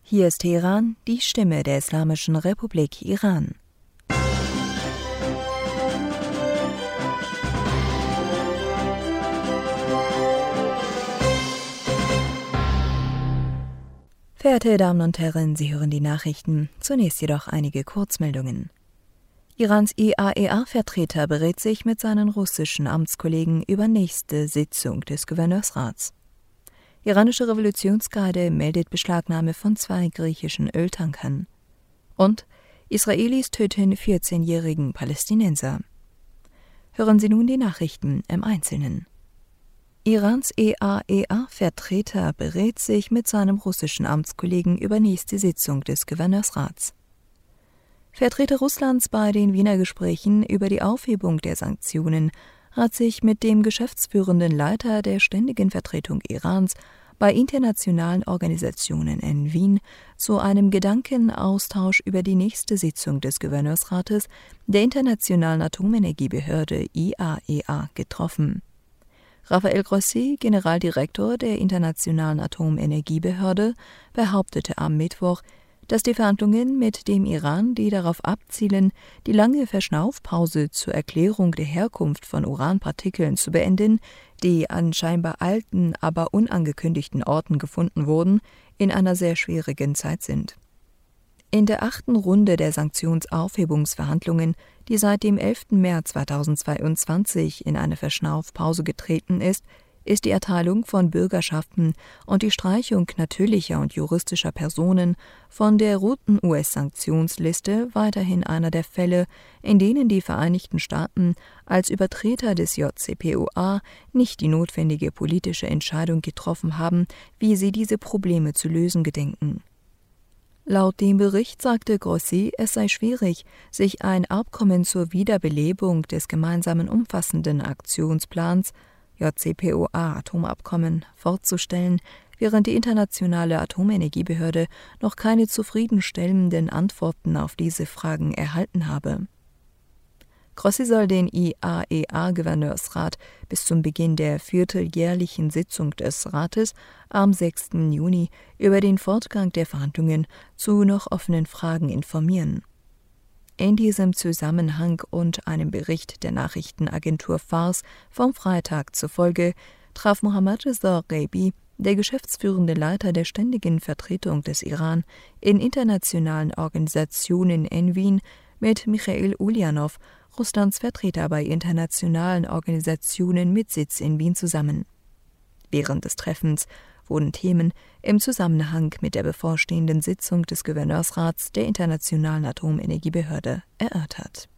Hier ist Teheran, die Stimme der Islamischen Republik Iran. Verehrte Damen und Herren, Sie hören die Nachrichten. Zunächst jedoch einige Kurzmeldungen. Irans IAEA-Vertreter berät sich mit seinen russischen Amtskollegen über nächste Sitzung des Gouverneursrats. Iranische Revolutionsgarde meldet Beschlagnahme von 2 griechischen Öltankern. Und Israelis töten 14-jährigen Palästinenser. Hören Sie nun die Nachrichten im Einzelnen. Irans IAEA-Vertreter berät sich mit seinem russischen Amtskollegen über nächste Sitzung des Gouverneursrats. Vertreter Russlands bei den Wiener Gesprächen über die Aufhebung der Sanktionen hat sich mit dem geschäftsführenden Leiter der Ständigen Vertretung Irans bei internationalen Organisationen in Wien zu einem Gedankenaustausch über die nächste Sitzung des Gouverneursrates der Internationalen Atomenergiebehörde IAEA getroffen. Rafael Grossi, Generaldirektor der Internationalen Atomenergiebehörde, behauptete am Mittwoch, dass die Verhandlungen mit dem Iran, die darauf abzielen, die lange Verschnaufpause zur Erklärung der Herkunft von Uranpartikeln zu beenden, die an scheinbar alten, aber unangekündigten Orten gefunden wurden, in einer sehr schwierigen Zeit sind. In der 8. Runde der Sanktionsaufhebungsverhandlungen, die seit dem 11. März 2022 in eine Verschnaufpause getreten ist die Erteilung von Bürgerschaften und die Streichung natürlicher und juristischer Personen von der roten US-Sanktionsliste weiterhin einer der Fälle, in denen die Vereinigten Staaten als Übertreter des JCPOA nicht die notwendige politische Entscheidung getroffen haben, wie sie diese Probleme zu lösen gedenken. Laut dem Bericht sagte Grossi, es sei schwierig, sich ein Abkommen zur Wiederbelebung des gemeinsamen umfassenden Aktionsplans JCPOA-Atomabkommen vorzustellen, während die Internationale Atomenergiebehörde noch keine zufriedenstellenden Antworten auf diese Fragen erhalten habe. Grossi soll den IAEA-Gouverneursrat bis zum Beginn der vierteljährlichen Sitzung des Rates am 6. Juni über den Fortgang der Verhandlungen zu noch offenen Fragen informieren. In diesem Zusammenhang und einem Bericht der Nachrichtenagentur Fars vom Freitag zufolge traf Mohammad Reza Gheibi, der geschäftsführende Leiter der Ständigen Vertretung des Iran in internationalen Organisationen in Wien, mit Michail Ulyanov, Russlands Vertreter bei internationalen Organisationen mit Sitz in Wien, zusammen. Während des Treffens wurden Themen im Zusammenhang mit der bevorstehenden Sitzung des Gouverneursrats der Internationalen Atomenergiebehörde erörtert.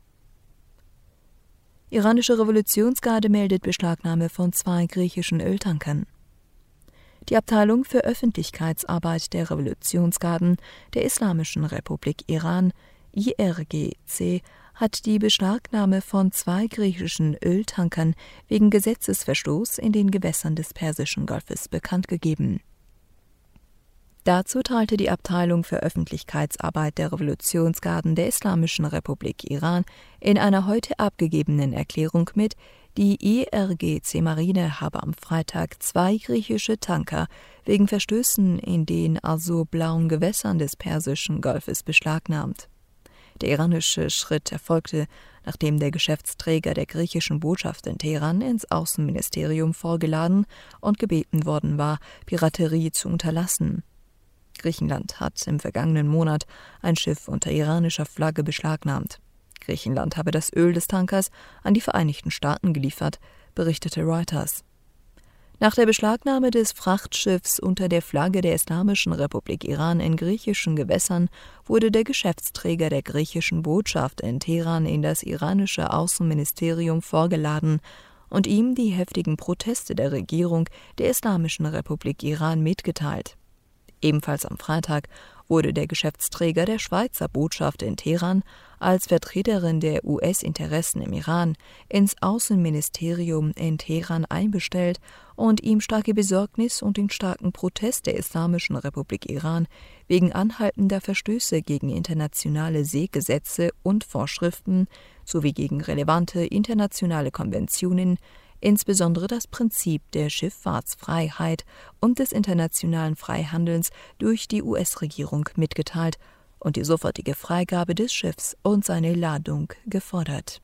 Iranische Revolutionsgarde meldet Beschlagnahme von 2 griechischen Öltankern. Die Abteilung für Öffentlichkeitsarbeit der Revolutionsgarden der Islamischen Republik Iran, IRGC, hat die Beschlagnahme von 2 griechischen Öltankern wegen Gesetzesverstoß in den Gewässern des Persischen Golfes bekannt gegeben. Dazu teilte die Abteilung für Öffentlichkeitsarbeit der Revolutionsgarden der Islamischen Republik Iran in einer heute abgegebenen Erklärung mit, die IRGC-Marine habe am Freitag 2 griechische Tanker wegen Verstößen in den azurblauen Gewässern des Persischen Golfes beschlagnahmt. Der iranische Schritt erfolgte, nachdem der Geschäftsträger der griechischen Botschaft in Teheran ins Außenministerium vorgeladen und gebeten worden war, Piraterie zu unterlassen. Griechenland hat im vergangenen Monat ein Schiff unter iranischer Flagge beschlagnahmt. Griechenland habe das Öl des Tankers an die Vereinigten Staaten geliefert, berichtete Reuters. Nach der Beschlagnahme des Frachtschiffs unter der Flagge der Islamischen Republik Iran in griechischen Gewässern wurde der Geschäftsträger der griechischen Botschaft in Teheran in das iranische Außenministerium vorgeladen und ihm die heftigen Proteste der Regierung der Islamischen Republik Iran mitgeteilt. Ebenfalls am Freitag wurde der Geschäftsträger der Schweizer Botschaft in Teheran als Vertreterin der US-Interessen im Iran ins Außenministerium in Teheran einbestellt und ihm starke Besorgnis und den starken Protest der Islamischen Republik Iran wegen anhaltender Verstöße gegen internationale Seegesetze und Vorschriften sowie gegen relevante internationale Konventionen insbesondere das Prinzip der Schifffahrtsfreiheit und des internationalen Freihandels durch die US-Regierung mitgeteilt und die sofortige Freigabe des Schiffs und seine Ladung gefordert.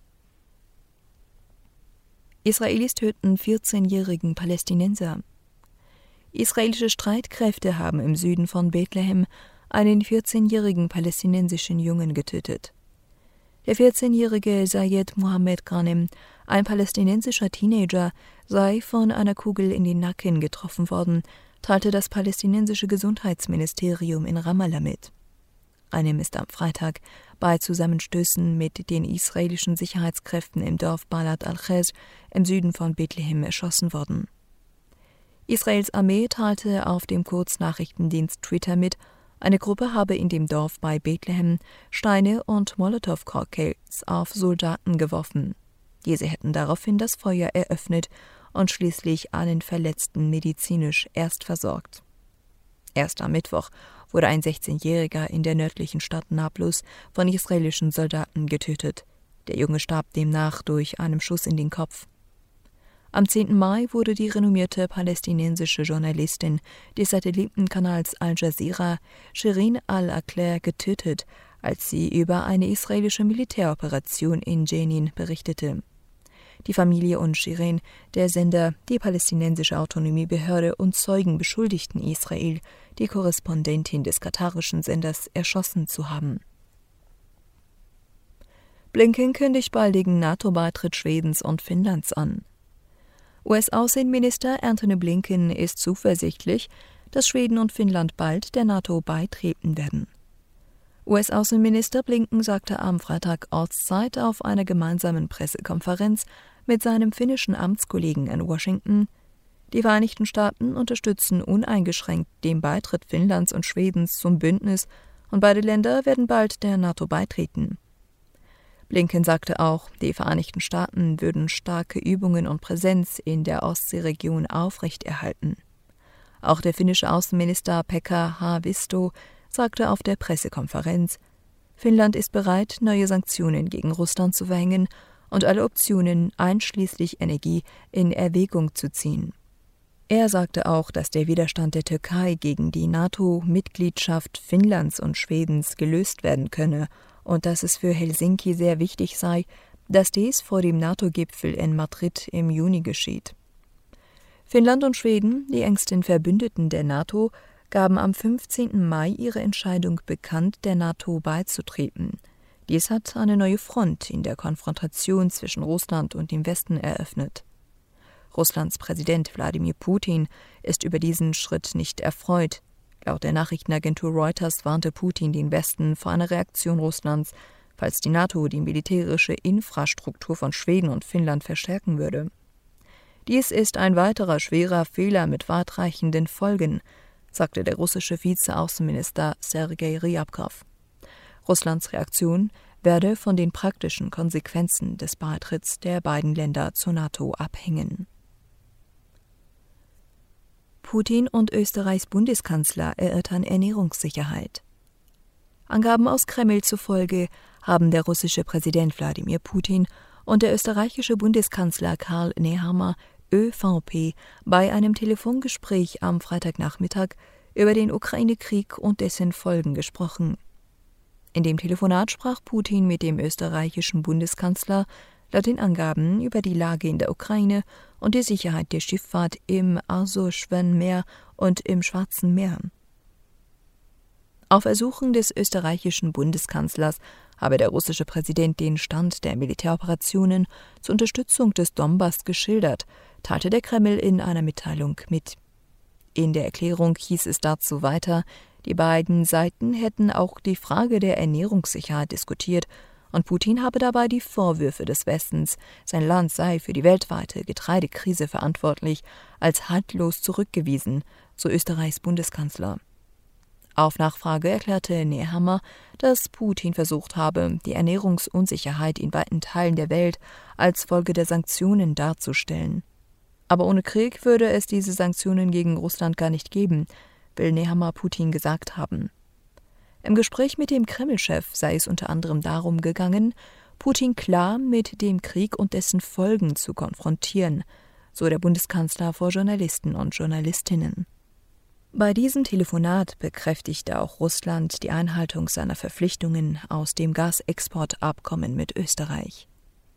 Israelis töten 14-jährigen Palästinenser. Israelische Streitkräfte haben im Süden von Bethlehem einen 14-jährigen palästinensischen Jungen getötet. Der 14-jährige Sayed Mohammed Ghanem, ein palästinensischer Teenager, sei von einer Kugel in den Nacken getroffen worden, teilte das palästinensische Gesundheitsministerium in Ramallah mit. Ghanem ist am Freitag bei Zusammenstößen mit den israelischen Sicherheitskräften im Dorf Balad al-Khaz im Süden von Bethlehem erschossen worden. Israels Armee teilte auf dem Kurznachrichtendienst Twitter mit, eine Gruppe habe in dem Dorf bei Bethlehem Steine und Molotow-Cocktails auf Soldaten geworfen. Diese hätten daraufhin das Feuer eröffnet und schließlich einen Verletzten medizinisch erst versorgt. Erst am Mittwoch wurde ein 16-Jähriger in der nördlichen Stadt Nablus von israelischen Soldaten getötet. Der Junge starb demnach durch einen Schuss in den Kopf. Am 10. Mai wurde die renommierte palästinensische Journalistin des Satellitenkanals Al Jazeera, Shirin al-Akleh, getötet, als sie über eine israelische Militäroperation in Jenin berichtete. Die Familie und Shirin, der Sender, die palästinensische Autonomiebehörde und Zeugen beschuldigten Israel, die Korrespondentin des katarischen Senders erschossen zu haben. Blinken kündigt baldigen NATO-Beitritt Schwedens und Finnlands an. US-Außenminister Antony Blinken ist zuversichtlich, dass Schweden und Finnland bald der NATO beitreten werden. US-Außenminister Blinken sagte am Freitag Ortszeit auf einer gemeinsamen Pressekonferenz mit seinem finnischen Amtskollegen in Washington: Die Vereinigten Staaten unterstützen uneingeschränkt den Beitritt Finnlands und Schwedens zum Bündnis und beide Länder werden bald der NATO beitreten. Blinken sagte auch, die Vereinigten Staaten würden starke Übungen und Präsenz in der Ostseeregion aufrechterhalten. Auch der finnische Außenminister Pekka Haavisto sagte auf der Pressekonferenz: Finnland ist bereit, neue Sanktionen gegen Russland zu verhängen und alle Optionen, einschließlich Energie, in Erwägung zu ziehen. Er sagte auch, dass der Widerstand der Türkei gegen die NATO-Mitgliedschaft Finnlands und Schwedens gelöst werden könne und dass es für Helsinki sehr wichtig sei, dass dies vor dem NATO-Gipfel in Madrid im Juni geschieht. Finnland und Schweden, die engsten Verbündeten der NATO, gaben am 15. Mai ihre Entscheidung bekannt, der NATO beizutreten. Dies hat eine neue Front in der Konfrontation zwischen Russland und dem Westen eröffnet. Russlands Präsident Wladimir Putin ist über diesen Schritt nicht erfreut. Laut der Nachrichtenagentur Reuters warnte Putin den Westen vor einer Reaktion Russlands, falls die NATO die militärische Infrastruktur von Schweden und Finnland verstärken würde. Dies ist ein weiterer schwerer Fehler mit weitreichenden Folgen, sagte der russische Vizeaußenminister Sergei Ryabkow. Russlands Reaktion werde von den praktischen Konsequenzen des Beitritts der beiden Länder zur NATO abhängen. Putin und Österreichs Bundeskanzler erörtern Ernährungssicherheit. Angaben aus Kreml zufolge haben der russische Präsident Wladimir Putin und der österreichische Bundeskanzler Karl Nehammer ÖVP bei einem Telefongespräch am Freitagnachmittag über den Ukraine-Krieg und dessen Folgen gesprochen. In dem Telefonat sprach Putin mit dem österreichischen Bundeskanzler laut den Angaben über die Lage in der Ukraine und die Sicherheit der Schifffahrt im Asowschen Meer und im Schwarzen Meer. Auf Ersuchen des österreichischen Bundeskanzlers habe der russische Präsident den Stand der Militäroperationen zur Unterstützung des Donbass geschildert, teilte der Kreml in einer Mitteilung mit. In der Erklärung hieß es dazu weiter, die beiden Seiten hätten auch die Frage der Ernährungssicherheit diskutiert und Putin habe dabei die Vorwürfe des Westens, sein Land sei für die weltweite Getreidekrise verantwortlich, als haltlos zurückgewiesen, so Österreichs Bundeskanzler. Auf Nachfrage erklärte Nehammer, dass Putin versucht habe, die Ernährungsunsicherheit in weiten Teilen der Welt als Folge der Sanktionen darzustellen. Aber ohne Krieg würde es diese Sanktionen gegen Russland gar nicht geben, will Nehammer Putin gesagt haben. Im Gespräch mit dem Kreml-Chef sei es unter anderem darum gegangen, Putin klar mit dem Krieg und dessen Folgen zu konfrontieren, so der Bundeskanzler vor Journalisten und Journalistinnen. Bei diesem Telefonat bekräftigte auch Russland die Einhaltung seiner Verpflichtungen aus dem Gasexportabkommen mit Österreich.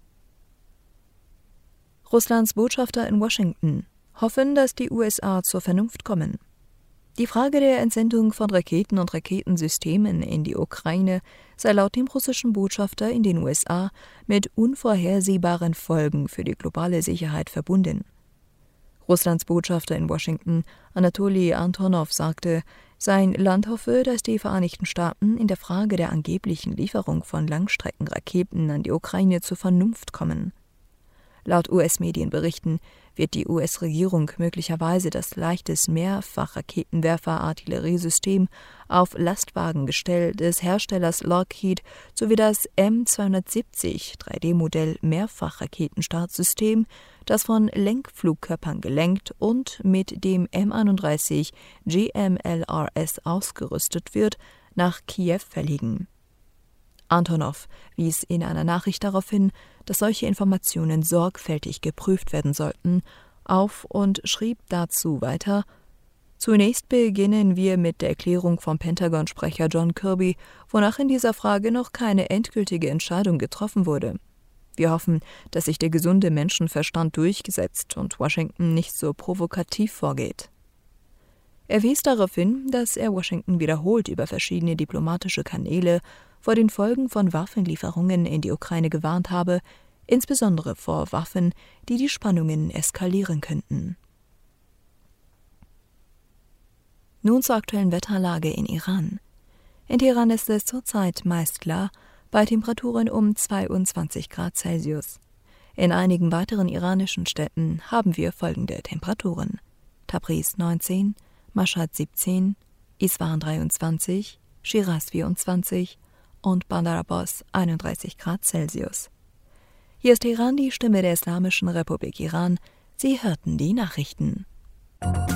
Russlands Botschafter in Washington hoffen, dass die USA zur Vernunft kommen. Die Frage der Entsendung von Raketen und Raketensystemen in die Ukraine sei laut dem russischen Botschafter in den USA mit unvorhersehbaren Folgen für die globale Sicherheit verbunden. Russlands Botschafter in Washington, Anatoli Antonov, sagte, sein Land hoffe, dass die Vereinigten Staaten in der Frage der angeblichen Lieferung von Langstreckenraketen an die Ukraine zur Vernunft kommen. Laut US-Medienberichten wird die US-Regierung möglicherweise das leichtes Mehrfachraketenwerfer-Artilleriesystem auf Lastwagengestell des Herstellers Lockheed sowie das M270 3D-Modell Mehrfachraketenstartsystem, das von Lenkflugkörpern gelenkt und mit dem M31 GMLRS ausgerüstet wird, nach Kiew verlegen. Antonov wies in einer Nachricht darauf hin, dass solche Informationen sorgfältig geprüft werden sollten, auf und schrieb dazu weiter: Zunächst beginnen wir mit der Erklärung vom Pentagon-Sprecher John Kirby, wonach in dieser Frage noch keine endgültige Entscheidung getroffen wurde. Wir hoffen, dass sich der gesunde Menschenverstand durchgesetzt und Washington nicht so provokativ vorgeht. Er wies darauf hin, dass er Washington wiederholt über verschiedene diplomatische Kanäle vor den Folgen von Waffenlieferungen in die Ukraine gewarnt habe, insbesondere vor Waffen, die die Spannungen eskalieren könnten. Nun zur aktuellen Wetterlage in Iran. In Teheran ist es zurzeit meist klar, bei Temperaturen um 22 Grad Celsius. In einigen weiteren iranischen Städten haben wir folgende Temperaturen: Tabriz 19, Mashhad 17, Isfahan 23, Schiraz 24 und Bandar Abbas 31 Grad Celsius. Hier ist Teheran, die Stimme der Islamischen Republik Iran. Sie hörten die Nachrichten.